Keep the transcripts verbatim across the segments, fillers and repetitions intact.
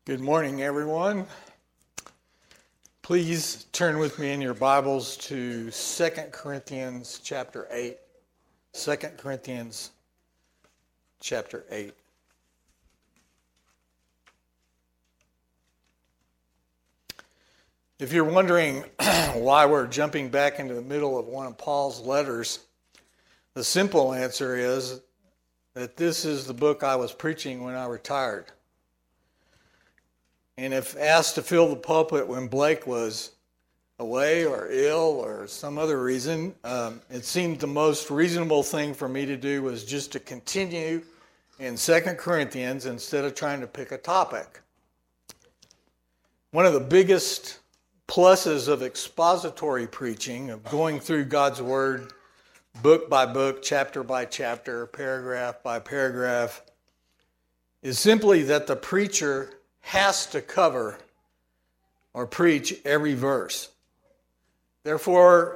Good morning, everyone. Please turn with me in your Bibles to Second Corinthians chapter eight. Second Corinthians chapter eight. If you're wondering why we're jumping back into the middle of one of Paul's letters, the simple answer is that this is the book I was preaching when I retired. And if asked to fill the pulpit when Blake was away or ill or some other reason, um, it seemed the most reasonable thing for me to do was just to continue in Second Corinthians instead of trying to pick a topic. One of the biggest pluses of expository preaching, of going through God's Word book by book, chapter by chapter, paragraph by paragraph, is simply that the preacher has to cover or preach every verse. Therefore,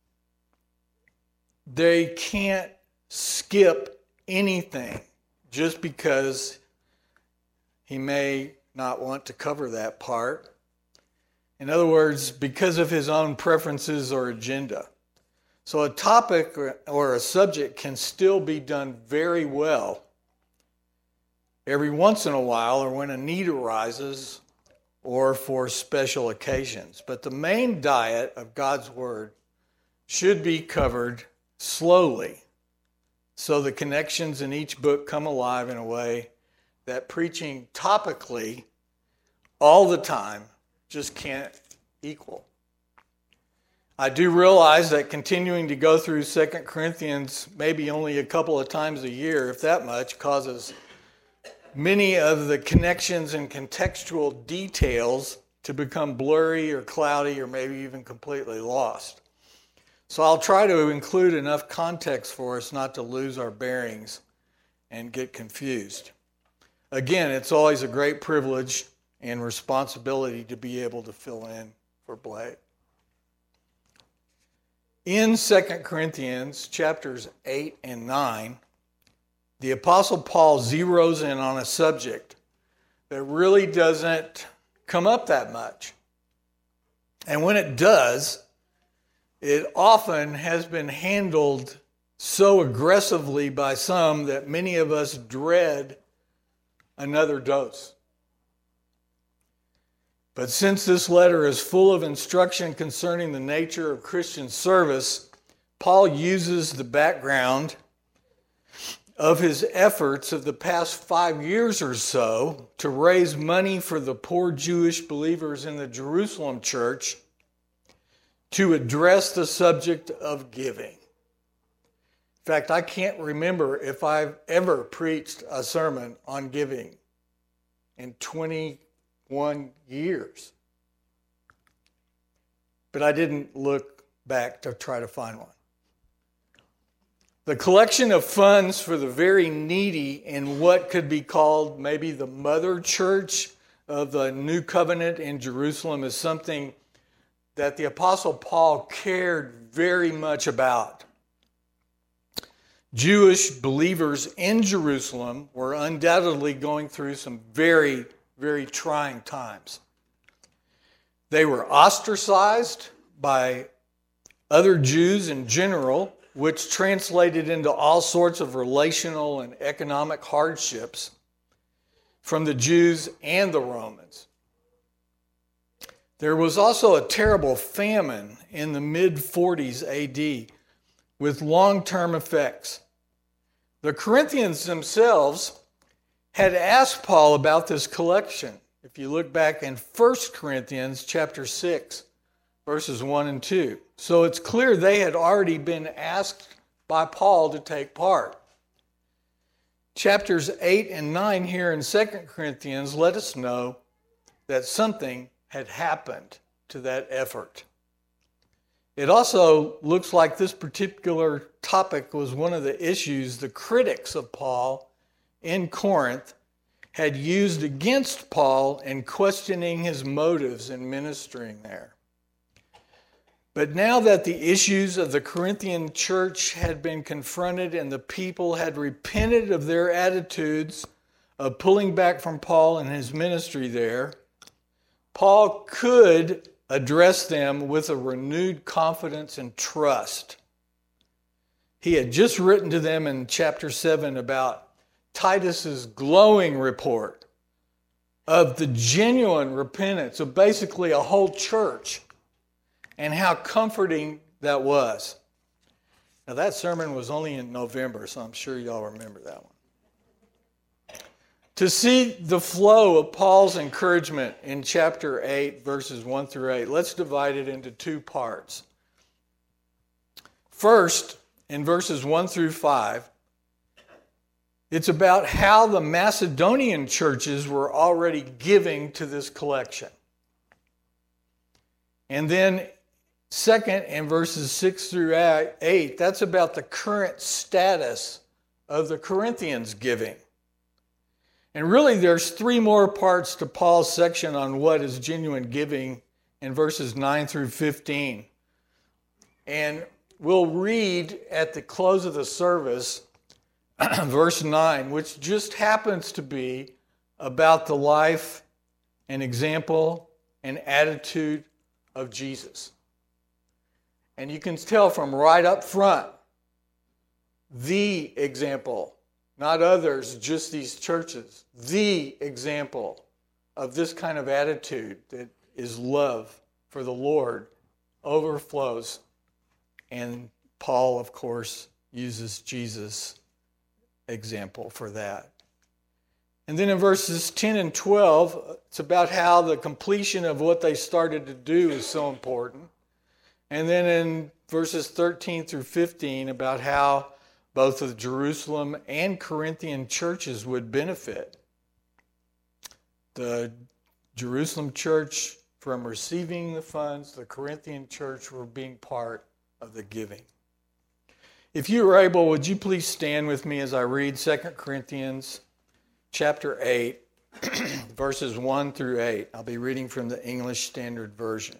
they can't skip anything just because he may not want to cover that part. In other words, because of his own preferences or agenda. So a topic or a subject can still be done very well every once in a while, or when a need arises, or for special occasions. But the main diet of God's Word should be covered slowly, so the connections in each book come alive in a way that preaching topically all the time just can't equal. I do realize that continuing to go through Second Corinthians maybe only a couple of times a year, if that much, causes many of the connections and contextual details to become blurry or cloudy or maybe even completely lost. So I'll try to include enough context for us not to lose our bearings and get confused. Again, it's always a great privilege and responsibility to be able to fill in for Blake. In Second Corinthians chapters eight and nine, the Apostle Paul zeroes in on a subject that really doesn't come up that much. And when it does, it often has been handled so aggressively by some that many of us dread another dose. But since this letter is full of instruction concerning the nature of Christian service, Paul uses the background of his efforts of the past five years or so to raise money for the poor Jewish believers in the Jerusalem church to address the subject of giving. In fact, I can't remember if I've ever preached a sermon on giving in twenty-one years. But I didn't look back to try to find one. The collection of funds for the very needy in what could be called maybe the mother church of the New Covenant in Jerusalem is something that the Apostle Paul cared very much about. Jewish believers in Jerusalem were undoubtedly going through some very, very trying times. They were ostracized by other Jews in general, which translated into all sorts of relational and economic hardships from the Jews and the Romans. There was also a terrible famine in the mid forties A D with long-term effects. The Corinthians themselves had asked Paul about this collection. If you look back in First Corinthians chapter six, verses one and two. So it's clear they had already been asked by Paul to take part. Chapters eight and nine here in Second Corinthians let us know that something had happened to that effort. It also looks like this particular topic was one of the issues the critics of Paul in Corinth had used against Paul in questioning his motives in ministering there. But now that the issues of the Corinthian church had been confronted and the people had repented of their attitudes of pulling back from Paul and his ministry there, Paul could address them with a renewed confidence and trust. He had just written to them in chapter seven about Titus's glowing report of the genuine repentance of basically a whole church and how comforting that was. Now that sermon was only in November, so I'm sure y'all remember that one. To see the flow of Paul's encouragement in chapter eight, verses one through eight, let's divide it into two parts. First, in verses one through five, it's about how the Macedonian churches were already giving to this collection. And then second, in verses six through eight, that's about the current status of the Corinthians giving. And really, there's three more parts to Paul's section on what is genuine giving in verses nine through fifteen. And we'll read at the close of the service, verse nine, which just happens to be about the life and example and attitude of Jesus. And you can tell from right up front, the example, not others, just these churches, the example of this kind of attitude that is love for the Lord overflows. And Paul, of course, uses Jesus' example for that. And then in verses ten and twelve, it's about how the completion of what they started to do is so important. And then in verses thirteen through fifteen, about how both the Jerusalem and Corinthian churches would benefit. The Jerusalem church from receiving the funds, the Corinthian church were being part of the giving. If you are able, would you please stand with me as I read Second Corinthians chapter eight, verses one through eight. I'll be reading from the English Standard Version.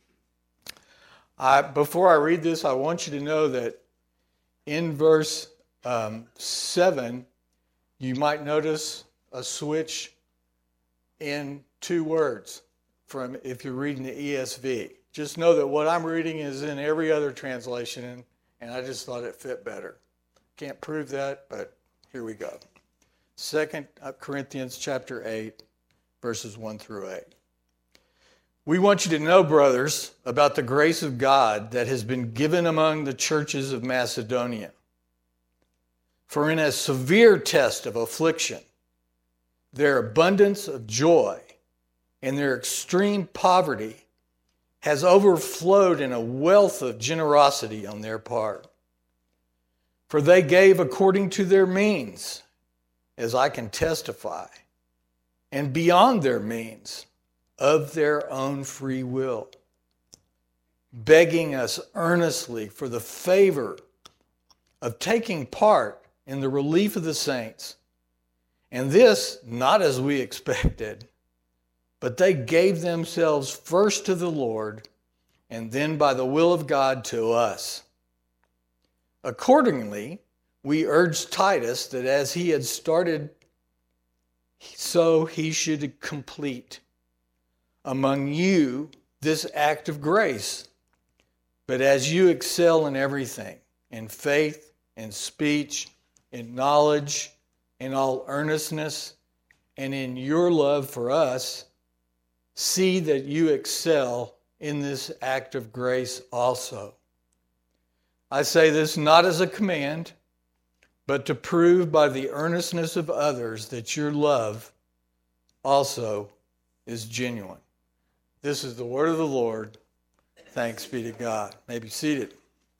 I, before I read this, I want you to know that in verse um, seven, you might notice a switch in two words from if you're reading the E S V. Just know that what I'm reading is in every other translation, and, and I just thought it fit better. Can't prove that, but here we go. Second Corinthians chapter eight, verses one through eight. We want you to know, brothers, about the grace of God that has been given among the churches of Macedonia. For in a severe test of affliction, their abundance of joy and their extreme poverty has overflowed in a wealth of generosity on their part. For they gave according to their means, as I can testify, and beyond their means, of their own free will, begging us earnestly for the favor of taking part in the relief of the saints. And this, not as we expected, but they gave themselves first to the Lord, and then by the will of God to us. Accordingly, we urged Titus that as he had started, so he should complete among you this act of grace. But as you excel in everything, in faith, in speech, in knowledge, in all earnestness, and in your love for us, see that you excel in this act of grace also. I say this not as a command, but to prove by the earnestness of others that your love also is genuine. This is the word of the Lord. Thanks be to God. You may be seated.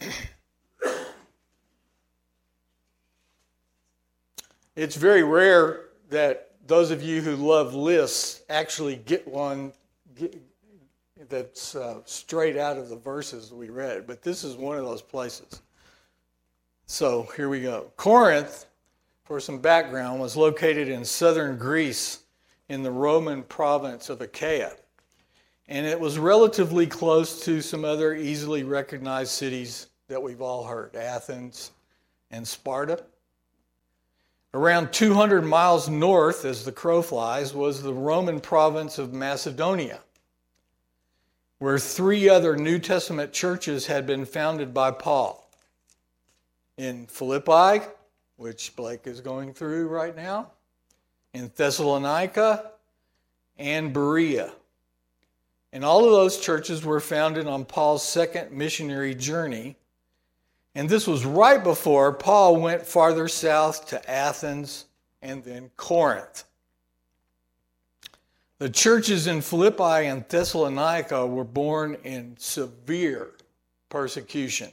It's very rare that those of you who love lists actually get one get, that's uh, straight out of the verses we read, but this is one of those places. So here we go. Corinth, for some background, was located in southern Greece in the Roman province of Achaia. And it was relatively close to some other easily recognized cities that we've all heard, Athens and Sparta. Around two hundred miles north, as the crow flies, was the Roman province of Macedonia, where three other New Testament churches had been founded by Paul. In Philippi, which Blake is going through right now, in Thessalonica, and Berea. And all of those churches were founded on Paul's second missionary journey. And this was right before Paul went farther south to Athens and then Corinth. The churches in Philippi and Thessalonica were born in severe persecution.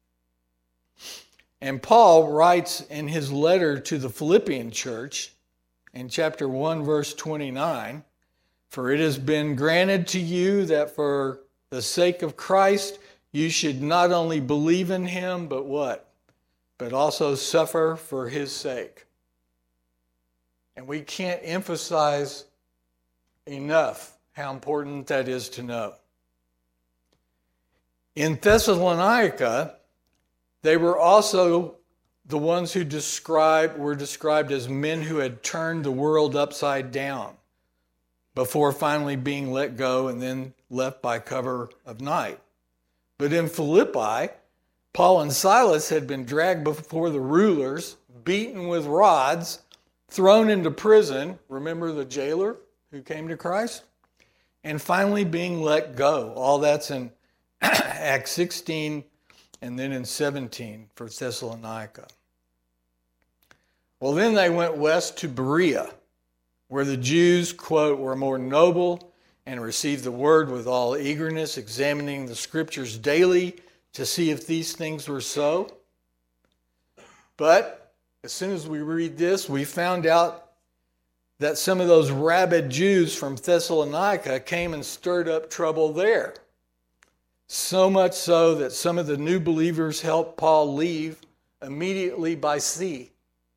And Paul writes in his letter to the Philippian church in chapter one, verse twenty-nine, "For it has been granted to you that for the sake of Christ you should not only believe in him, but what? But also suffer for his sake." And we can't emphasize enough how important that is to know. In Thessalonica, they were also the ones who described, were described as men who had turned the world upside down before finally being let go and then left by cover of night. But in Philippi, Paul and Silas had been dragged before the rulers, beaten with rods, thrown into prison. Remember the jailer who came to Christ? And finally being let go. All that's in Acts sixteen and then in seventeen for Thessalonica. Well, then they went west to Berea, where the Jews, quote, were more noble and received the word with all eagerness, examining the scriptures daily to see if these things were so. But as soon as we read this, we found out that some of those rabid Jews from Thessalonica came and stirred up trouble there. So much so that some of the new believers helped Paul leave immediately by sea.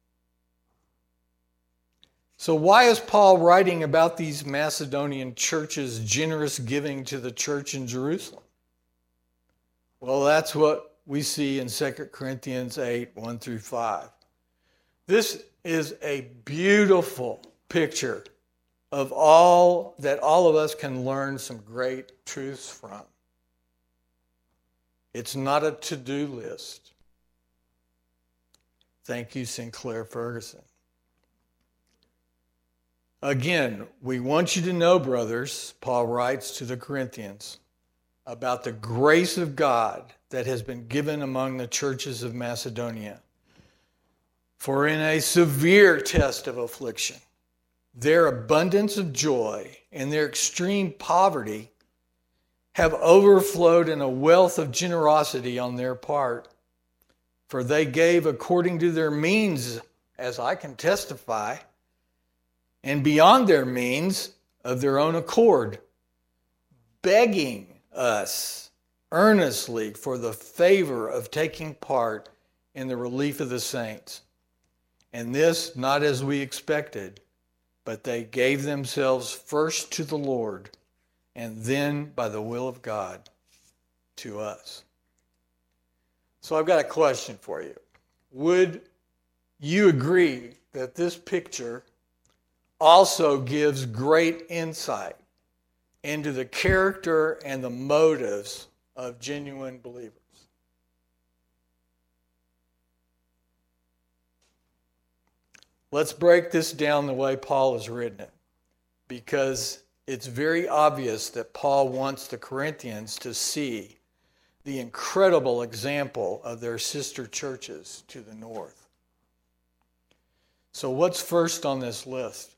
So why is Paul writing about these Macedonian churches' generous giving to the church in Jerusalem? Well, that's what we see in Second Corinthians eight, one through five. This is a beautiful picture of all that all of us can learn some great truths from. It's not a to-do list. Thank you, Sinclair Ferguson. Again, we want you to know, brothers, Paul writes to the Corinthians, about the grace of God that has been given among the churches of Macedonia. For in a severe test of affliction, their abundance of joy and their extreme poverty have overflowed in a wealth of generosity on their part. For they gave according to their means, as I can testify, and beyond their means of their own accord, begging us earnestly for the favor of taking part in the relief of the saints. And this not as we expected, but they gave themselves first to the Lord, and then by the will of God to us. So I've got a question for you. Would you agree that this picture also gives great insight into the character and the motives of genuine believers? Let's break this down the way Paul has written it, because it's very obvious that Paul wants the Corinthians to see the incredible example of their sister churches to the north. So what's first on this list?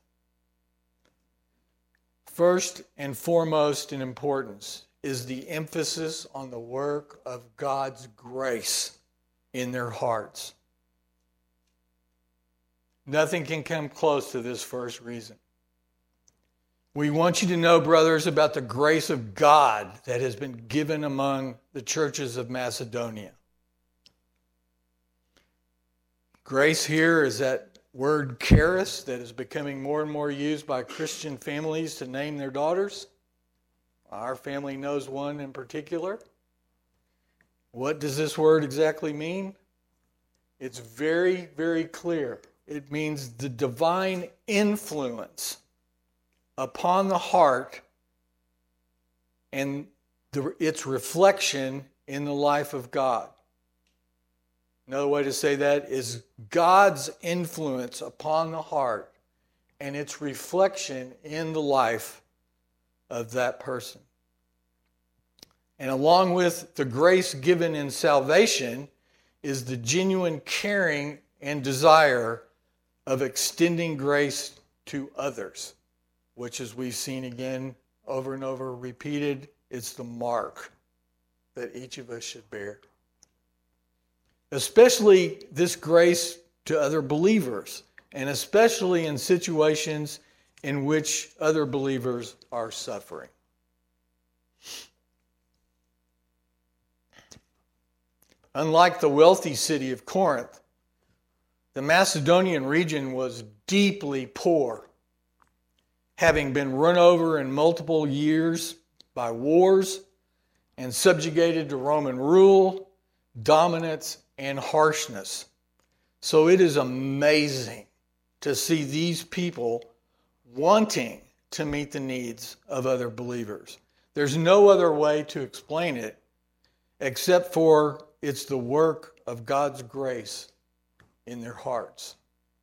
First and foremost in importance is the emphasis on the work of God's grace in their hearts. Nothing can come close to this first reason. We want you to know, brothers, about the grace of God that has been given among the churches of Macedonia. Grace here is that word charis that is becoming more and more used by Christian families to name their daughters. Our family knows one in particular. What does this word exactly mean? It's very, very clear. it means the divine influence upon the heart and the, its reflection in the life of God. Another way to say that is God's influence upon the heart and its reflection in the life of that person. And along with the grace given in salvation is the genuine caring and desire of extending grace to others, which, as we've seen again over and over repeated, it's the mark that each of us should bear. Especially this grace to other believers, and especially in situations in which other believers are suffering. Unlike the wealthy city of Corinth, the Macedonian region was deeply poor, having been run over in multiple years by wars and subjugated to Roman rule, dominance, and harshness. So it is amazing to see these people wanting to meet the needs of other believers. There's no other way to explain it except for it's the work of God's grace in their hearts.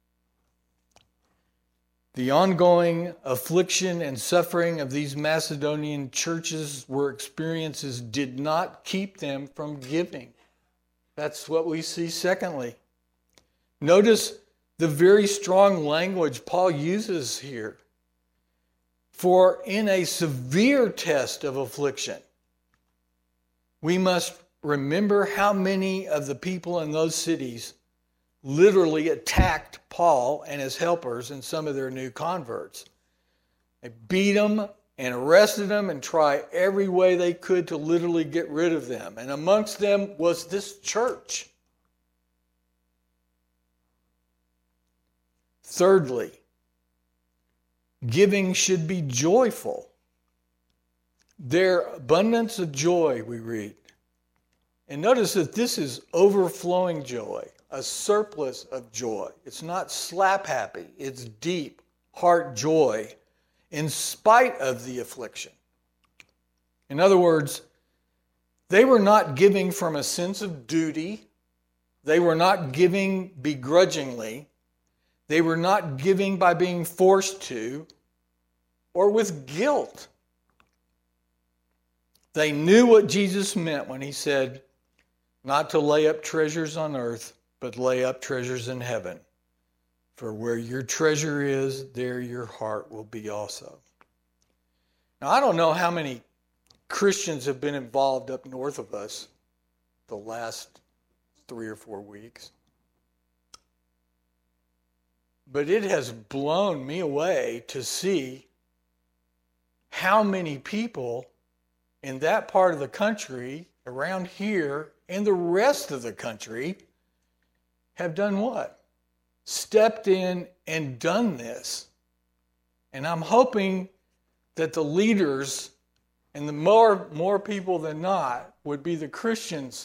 The ongoing affliction and suffering of these Macedonian churches were experiences did not keep them from giving. That's what we see secondly. Notice the very strong language Paul uses here. For in a severe test of affliction, we must remember how many of the people in those cities literally attacked Paul and his helpers and some of their new converts. They beat them and arrested them and tried every way they could to literally get rid of them. And amongst them was this church. Thirdly, giving should be joyful. Their abundance of joy, we read. And notice that this is overflowing joy, a surplus of joy. It's not slap happy, it's deep heart joy in spite of the affliction. In other words, they were not giving from a sense of duty. They were not giving begrudgingly. They were not giving by being forced to or with guilt. They knew what Jesus meant when he said, not to lay up treasures on earth, but lay up treasures in heaven. For where your treasure is, there your heart will be also. Now, I don't know how many Christians have been involved up north of us the last three or four weeks. But it has blown me away to see how many people in that part of the country, around here, and the rest of the country have done what? Stepped in and done this. And I'm hoping that the leaders, and the more, more people than not, would be the Christians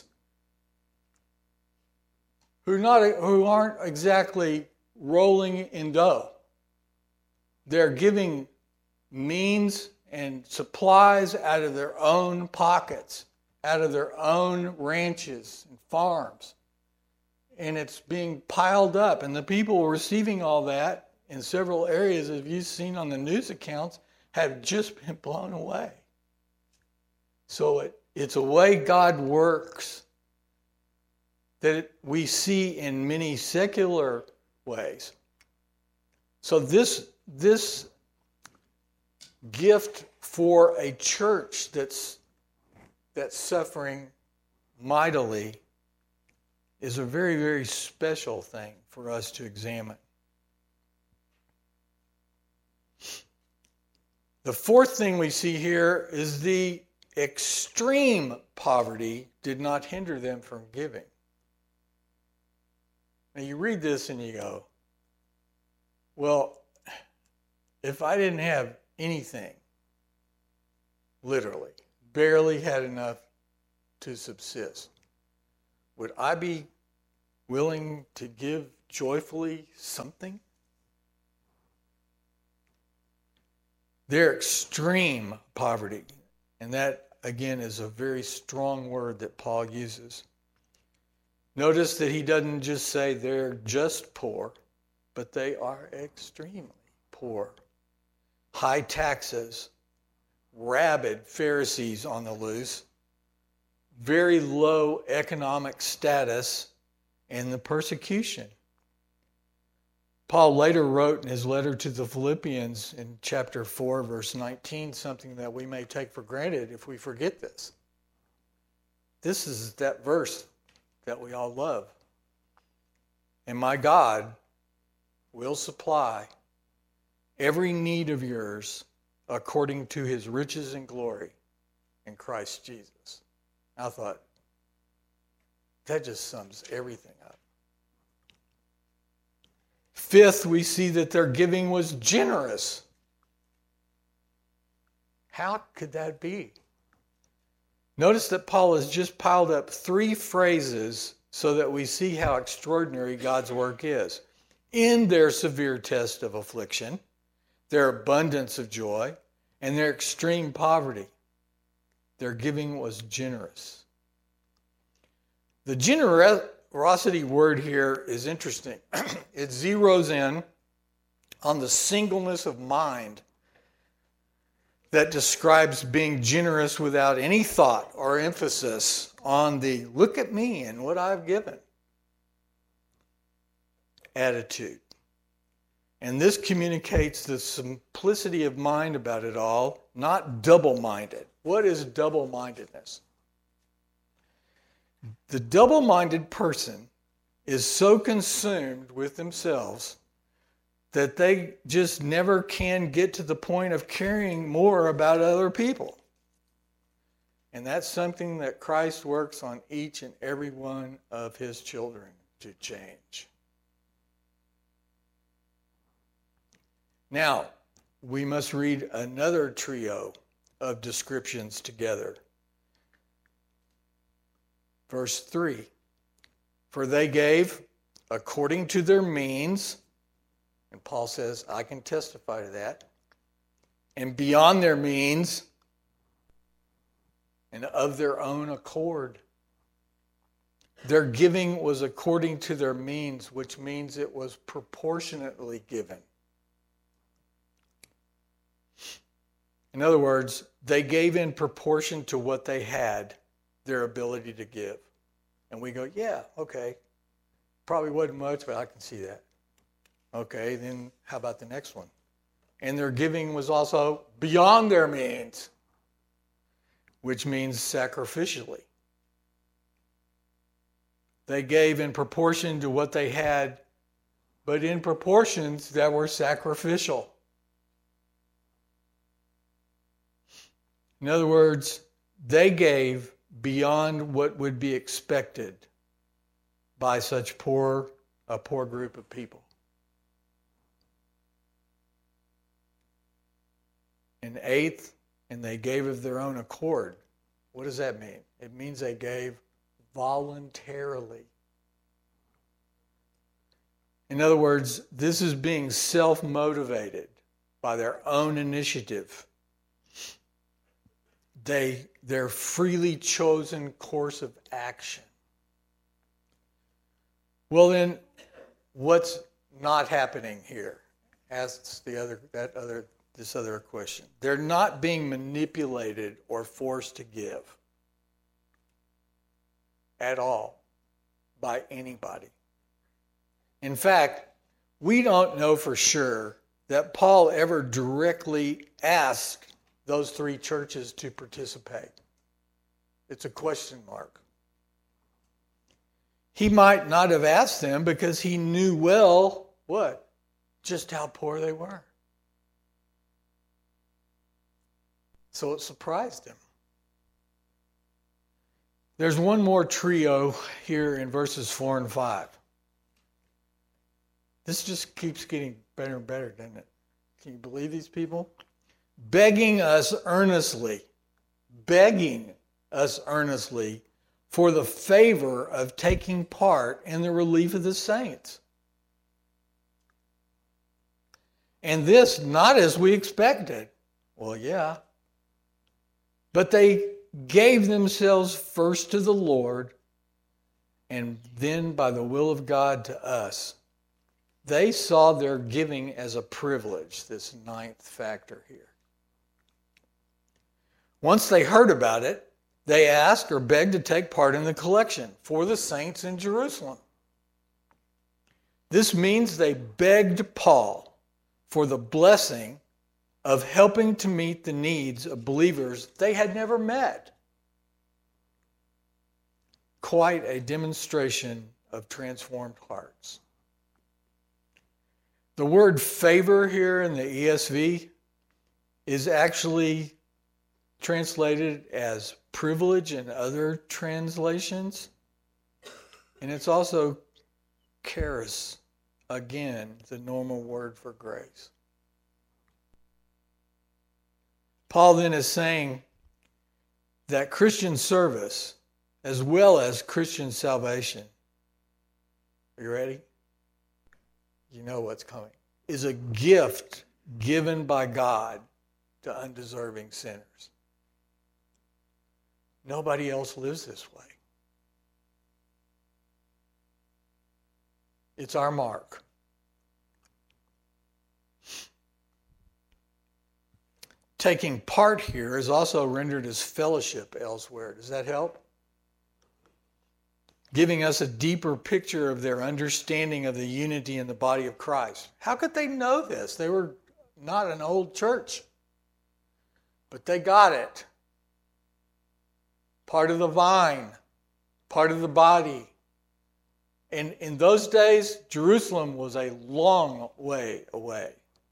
who, not, who aren't exactly rolling in dough. They're giving means and supplies out of their own pockets, out of their own ranches and farms. And it's being piled up. And the people receiving all that in several areas, as you've seen on the news accounts, have just been blown away. So it, it's a way God works that we see in many secular ways. So this, this gift for a church that's, that's suffering mightily is a very, very special thing for us to examine. The fourth thing we see here is the extreme poverty did not hinder them from giving. Now you read this and you go, well, if I didn't have anything, literally, barely had enough to subsist, would I be willing to give joyfully something? Their extreme poverty, and that again is a very strong word that Paul uses. Notice that he doesn't just say they're just poor, but they are extremely poor. High taxes, rabid Pharisees on the loose, very low economic status, and the persecution. Paul later wrote in his letter to the Philippians in chapter four, verse nineteen, something that we may take for granted if we forget this. This is that verse that we all love. And my God will supply every need of yours according to his riches and glory in Christ Jesus. I thought, that just sums everything up. Fifth, we see that their giving was generous. How could that be? Notice that Paul has just piled up three phrases so that we see how extraordinary God's work is. In their severe test of affliction, their abundance of joy, and their extreme poverty, their giving was generous. The generosity word here is interesting. It zeroes in on the singleness of mind that describes being generous without any thought or emphasis on the look at me and what I've given attitude. And this communicates the simplicity of mind about it all, not double-minded. What is double-mindedness? The double-minded person is so consumed with themselves that they just never can get to the point of caring more about other people. And that's something that Christ works on each and every one of his children to change. Now, we must read another trio of descriptions together. Verse three, for they gave according to their means, and Paul says, I can testify to that, and beyond their means, and of their own accord. Their giving was according to their means, which means it was proportionately given. In other words, they gave in proportion to what they had, their ability to give. And we go, yeah, okay. Probably wasn't much, but I can see that. Okay, then how about the next one? And their giving was also beyond their means, which means sacrificially. They gave in proportion to what they had, but in proportions that were sacrificial. In other words, they gave beyond what would be expected by such poor, a poor group of people. And eighth, and they gave of their own accord. What does that mean? It means they gave voluntarily. In other words, this is being self-motivated by their own initiative. They, their freely chosen course of action. Well then, what's not happening here? Asks the other that other this other question. They're not being manipulated or forced to give at all by anybody. In fact, we don't know for sure that Paul ever directly asked those three churches to participate. It's a question mark. He might not have asked them because he knew well, what? Just how poor they were. So it surprised him. There's one more trio here in verses four and five. This just keeps getting better and better, doesn't it? Can you believe these people? Begging us earnestly, begging us earnestly for the favor of taking part in the relief of the saints. And this not as we expected. Well, yeah. But they gave themselves first to the Lord and then by the will of God to us. They saw their giving as a privilege, this ninth factor here. Once they heard about it, they asked or begged to take part in the collection for the saints in Jerusalem. This means they begged Paul for the blessing of helping to meet the needs of believers they had never met. Quite a demonstration of transformed hearts. The word favor here in the E S V is actually translated as privilege in other translations. And it's also charis, again, the normal word for grace. Paul then is saying that Christian service, as well as Christian salvation, are you ready? You know what's coming, is a gift given by God to undeserving sinners. Nobody else lives this way. It's our mark. Taking part here is also rendered as fellowship elsewhere. Does that help? Giving us a deeper picture of their understanding of the unity in the body of Christ. How could they know this? They were not an old church, but they got it. Part of the vine, part of the body. And in those days, Jerusalem was a long way away.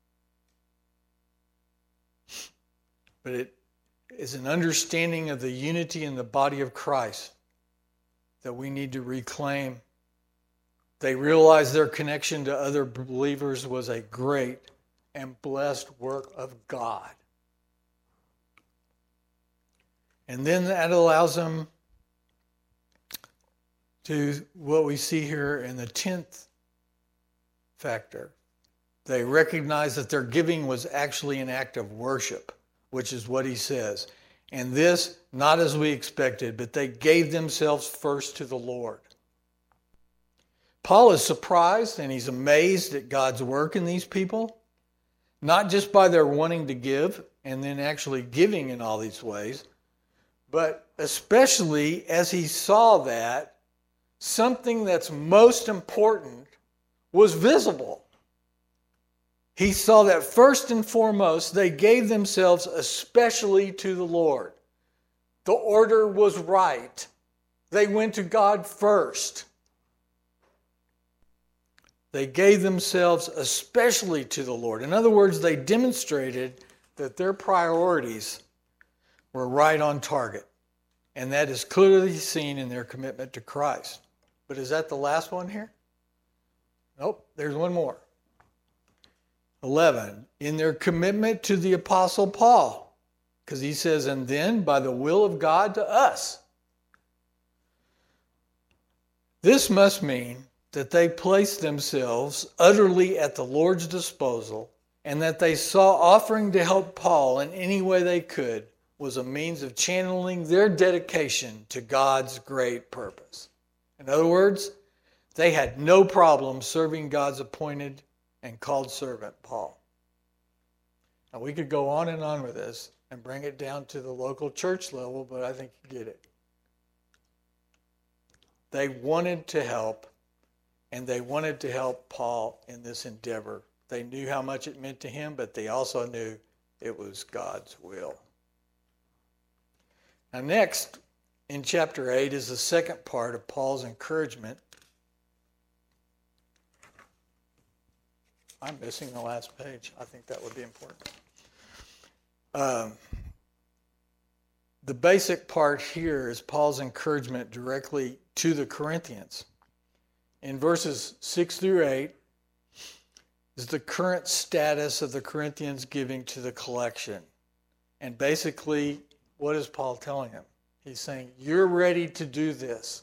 But it is an understanding of the unity in the body of Christ that we need to reclaim. They realized their connection to other believers was a great and blessed work of God. And then that allows them to what we see here in the tenth factor. They recognize that their giving was actually an act of worship, which is what he says. And this, not as we expected, but they gave themselves first to the Lord. Paul is surprised and he's amazed at God's work in these people, not just by their wanting to give and then actually giving in all these ways, but especially as he saw that something that's most important was visible. He saw that first and foremost, they gave themselves especially to the Lord. The order was right. They went to God first. They gave themselves especially to the Lord. In other words, they demonstrated that their priorities were right on target. And that is clearly seen in their commitment to Christ. But is that the last one here? Nope, there's one more. eleven, in their commitment to the Apostle Paul. Because he says, and then by the will of God to us. This must mean that they placed themselves utterly at the Lord's disposal and that they saw offering to help Paul in any way they could was a means of channeling their dedication to God's great purpose. In other words, they had no problem serving God's appointed and called servant, Paul. Now, we could go on and on with this and bring it down to the local church level, but I think you get it. They wanted to help, and they wanted to help Paul in this endeavor. They knew how much it meant to him, but they also knew it was God's will. Now, next, in chapter eight, is the second part of Paul's encouragement. I'm missing the last page. I think that would be important. Um, the basic part here is Paul's encouragement directly to the Corinthians. In verses six through eight is the current status of the Corinthians giving to the collection. And basically, what is Paul telling them? He's saying, you're ready to do this.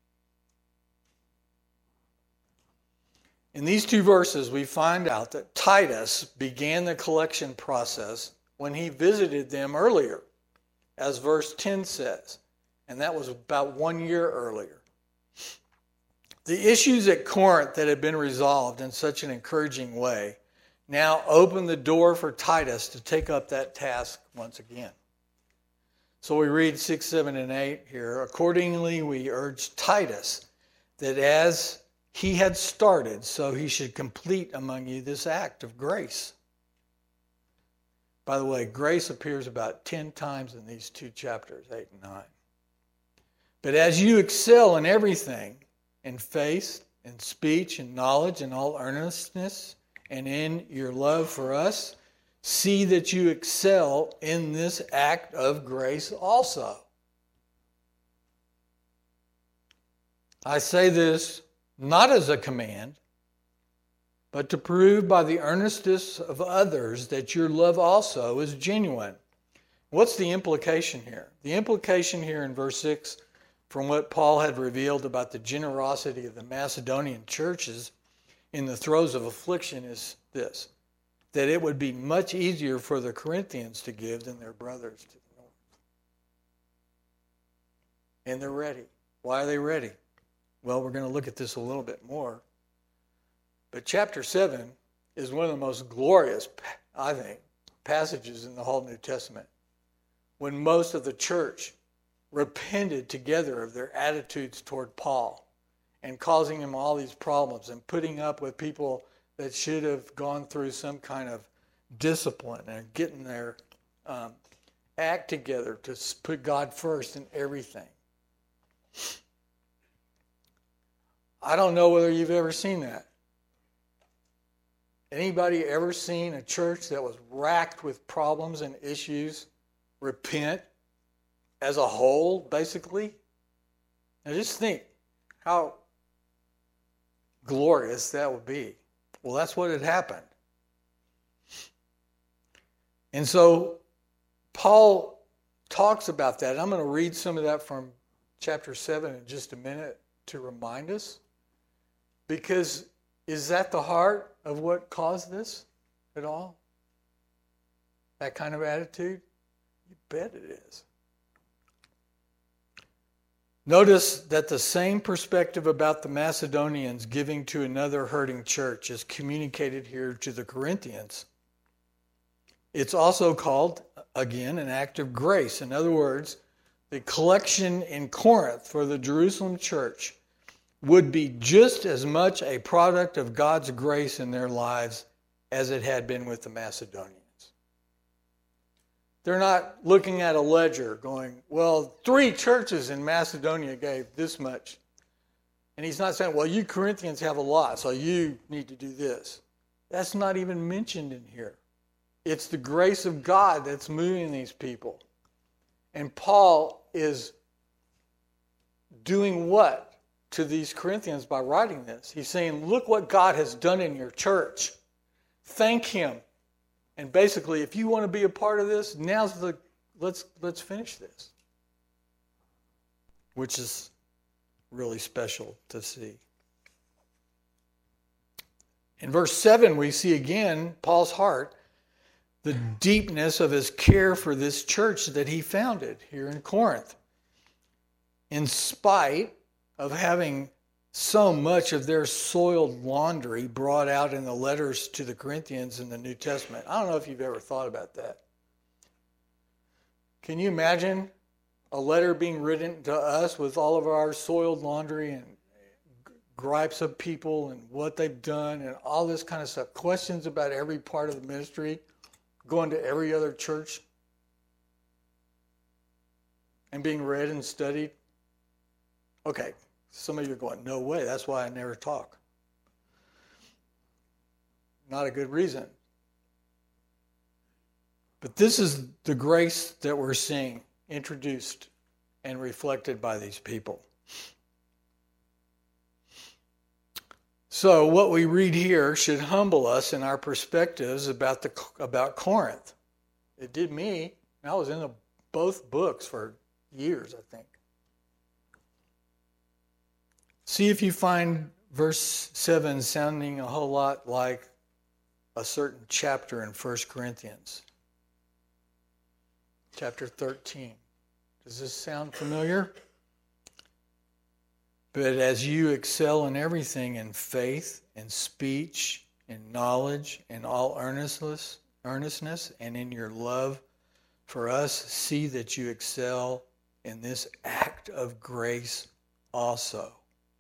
In these two verses, we find out that Titus began the collection process when he visited them earlier, as verse ten says, and that was about one year earlier. The issues at Corinth that had been resolved in such an encouraging way now opened the door for Titus to take up that task once again. So we read six, seven, and eight here. Accordingly, we urge Titus that as he had started, so he should complete among you this act of grace. By the way, grace appears about ten times in these two chapters, eight and nine. But as you excel in everything, in faith, in speech, in knowledge, in all earnestness, and in your love for us, see that you excel in this act of grace also. I say this not as a command, but to prove by the earnestness of others that your love also is genuine. What's the implication here? The implication here in verse six, from what Paul had revealed about the generosity of the Macedonian churches in the throes of affliction, is this: that it would be much easier for the Corinthians to give than their brothers to the north. And they're ready. Why are they ready? Well, we're going to look at this a little bit more. But chapter seven is one of the most glorious, I think, passages in the whole New Testament, when most of the church repented together of their attitudes toward Paul and causing him all these problems and putting up with people that should have gone through some kind of discipline and getting their um, act together to put God first in everything. I don't know whether you've ever seen that. Anybody ever seen a church that was racked with problems and issues repent as a whole, basically? Now just think how glorious that would be. Well, that's what had happened. And so Paul talks about that. I'm going to read some of that from chapter seven in just a minute to remind us. Because is that the heart of what caused this at all? That kind of attitude? You bet it is. Notice that the same perspective about the Macedonians giving to another hurting church is communicated here to the Corinthians. It's also called, again, an act of grace. In other words, the collection in Corinth for the Jerusalem church would be just as much a product of God's grace in their lives as it had been with the Macedonians. They're not looking at a ledger going, well, three churches in Macedonia gave this much. And he's not saying, well, you Corinthians have a lot, so you need to do this. That's not even mentioned in here. It's the grace of God that's moving these people. And Paul is doing what to these Corinthians by writing this? He's saying, look what God has done in your church. Thank him. And basically, if you want to be a part of this, now's the, let's let's finish this. Which is really special to see. In verse seven, we see again Paul's heart, the deepness of his care for this church that he founded here in Corinth. In spite of having so much of their soiled laundry brought out in the letters to the Corinthians in the New Testament. I don't know if you've ever thought about that. Can you imagine a letter being written to us with all of our soiled laundry and gripes of people and what they've done and all this kind of stuff? Questions about every part of the ministry, going to every other church and being read and studied? Okay. Some of you are going, no way, that's why I never talk. Not a good reason. But this is the grace that we're seeing introduced and reflected by these people. So what we read here should humble us in our perspectives about the about Corinth. It did me. I was in the, both books for years, I think. See if you find verse seven sounding a whole lot like a certain chapter in First Corinthians. Chapter thirteen. Does this sound familiar? But as you excel in everything, in faith, in speech, in knowledge, in all earnestness, earnestness, and in your love for us, see that you excel in this act of grace also.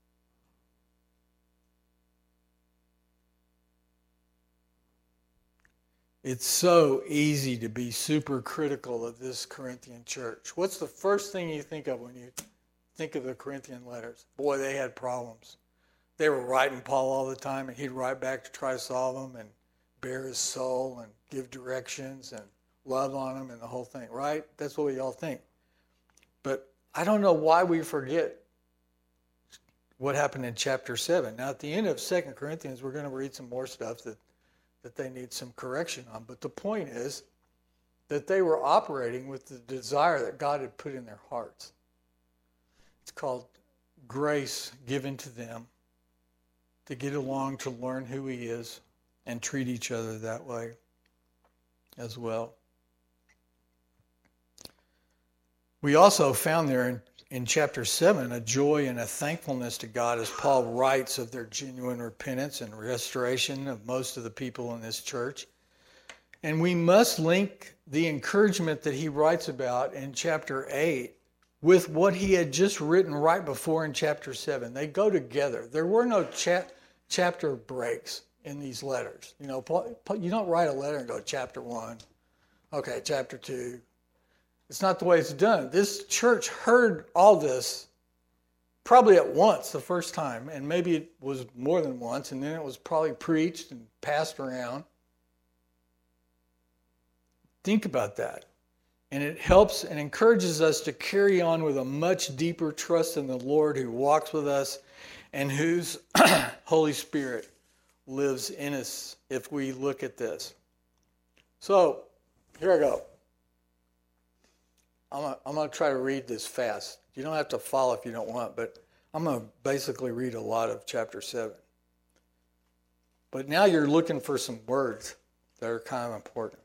It's so easy to be super critical of this Corinthian church. What's the first thing you think of when you think of the Corinthian letters? Boy, they had problems. They were writing Paul all the time, and he'd write back to try to solve them and bare his soul and give directions and love on them and the whole thing, right? That's what we all think. But I don't know why we forget what happened in chapter seven. Now, at the end of Second Corinthians, we're going to read some more stuff that that they need some correction on. But the point is that they were operating with the desire that God had put in their hearts. It's called grace given to them to get along, to learn who he is, and treat each other that way as well. We also found there in, in chapter seven a joy and a thankfulness to God as Paul writes of their genuine repentance and restoration of most of the people in this church. And we must link the encouragement that he writes about in chapter eight with what he had just written right before in chapter seven. They go together. There were no cha- chapter breaks in these letters. You know, Paul, you don't write a letter and go chapter one, okay, chapter two. It's not the way it's done. This church heard all this probably at once the first time, and maybe it was more than once, and then it was probably preached and passed around. Think about that. And it helps and encourages us to carry on with a much deeper trust in the Lord who walks with us and whose Holy Spirit lives in us if we look at this. So, here I go. I'm gonna, I'm going to try to read this fast. You don't have to follow if you don't want, but I'm going to basically read a lot of chapter seven. But now you're looking for some words that are kind of important.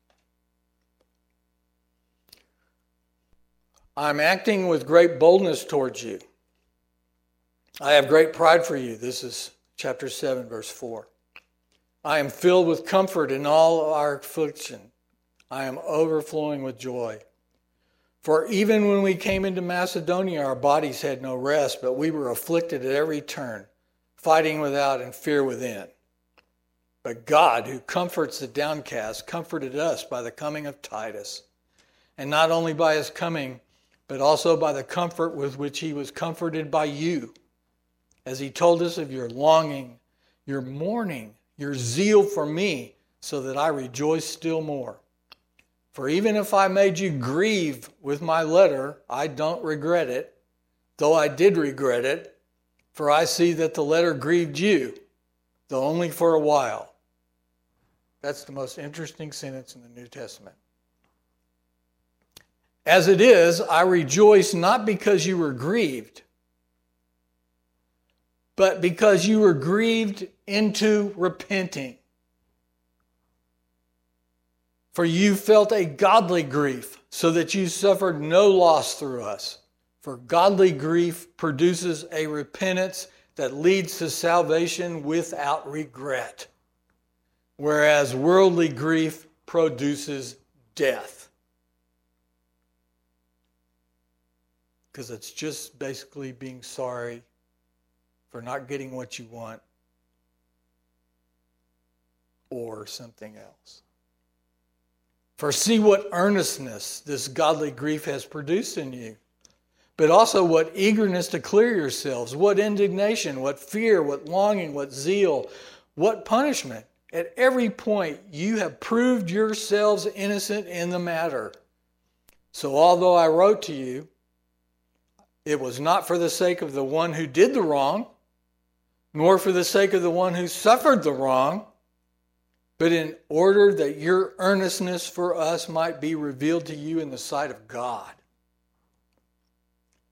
I'm acting with great boldness towards you. I have great pride for you. This is chapter seven, verse four. I am filled with comfort in all our affliction. I am overflowing with joy. For even when we came into Macedonia, our bodies had no rest, but we were afflicted at every turn, fighting without and fear within. But God, who comforts the downcast, comforted us by the coming of Titus. And not only by his coming, but also by the comfort with which he was comforted by you, as he told us of your longing, your mourning, your zeal for me, so that I rejoice still more. For even if I made you grieve with my letter, I don't regret it, though I did regret it, for I see that the letter grieved you, though only for a while. That's the most interesting sentence in the New Testament. As it is, I rejoice not because you were grieved, but because you were grieved into repenting. For you felt a godly grief, so that you suffered no loss through us. For godly grief produces a repentance that leads to salvation without regret, whereas worldly grief produces death. Because it's just basically being sorry for not getting what you want or something else. For see what earnestness this godly grief has produced in you, but also what eagerness to clear yourselves, what indignation, what fear, what longing, what zeal, what punishment. At every point you have proved yourselves innocent in the matter. So although I wrote to you, it was not for the sake of the one who did the wrong, nor for the sake of the one who suffered the wrong, but in order that your earnestness for us might be revealed to you in the sight of God.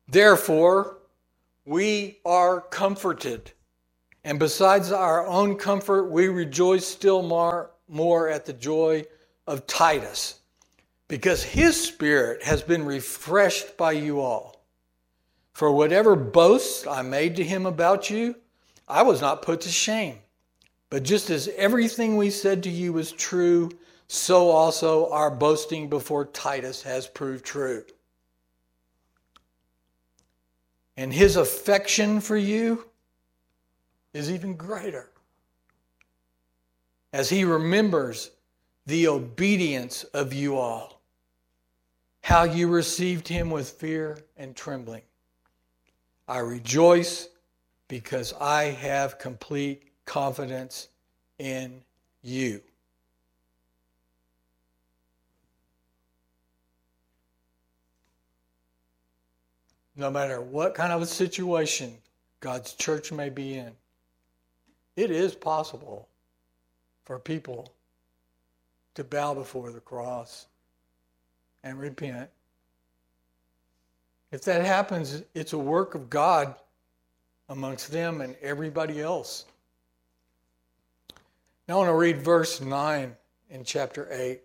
Therefore, we are comforted. And besides our own comfort, we rejoice still more, more at the joy of Titus, because his spirit has been refreshed by you all. For whatever boasts I made to him about you, I was not put to shame. But just as everything we said to you was true, so also our boasting before Titus has proved true. And his affection for you is even greater, as he remembers the obedience of you all, how you received him with fear and trembling. I rejoice because I have complete confidence in you. No matter what kind of a situation God's church may be in, it is possible for people to bow before the cross and repent. If that happens, it's a work of God amongst them and everybody else. Now I want to read verse nine in chapter eight,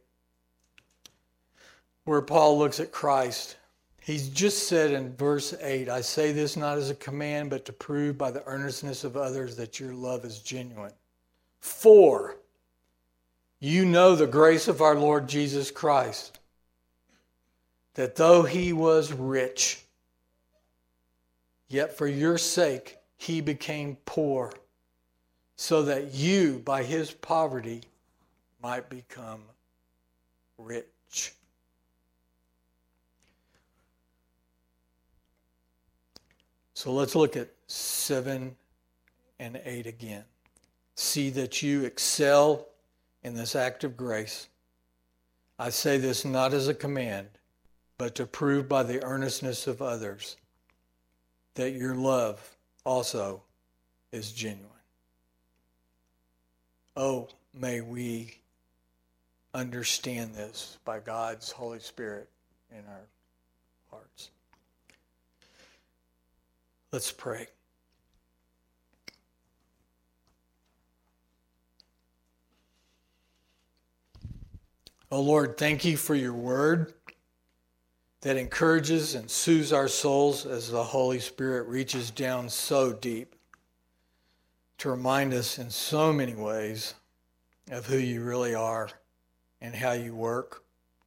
where Paul looks at Christ. He's just said in verse eight, I say this not as a command, but to prove by the earnestness of others that your love is genuine. For you know the grace of our Lord Jesus Christ, that though he was rich, yet for your sake he became poor, so that you by his poverty might become rich. So let's look at seven and eight again. See that you excel in this act of grace. I say this not as a command, but to prove by the earnestness of others that your love also is genuine. Oh, may we understand this by God's Holy Spirit in our hearts. Let's pray. Oh Lord, thank you for your word that encourages and soothes our souls as the Holy Spirit reaches down so deep to remind us in so many ways of who you really are and how you work.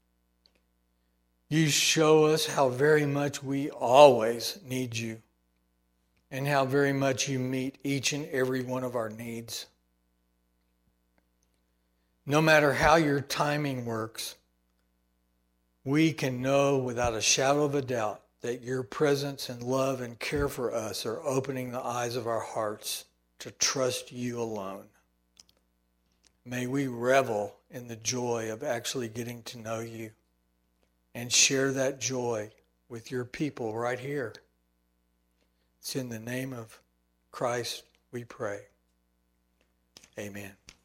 You show us how very much we always need you, and how very much you meet each and every one of our needs. No matter how your timing works, we can know without a shadow of a doubt that your presence and love and care for us are opening the eyes of our hearts to trust you alone. May we revel in the joy of actually getting to know you and share that joy with your people right here. It's in the name of Christ we pray. Amen.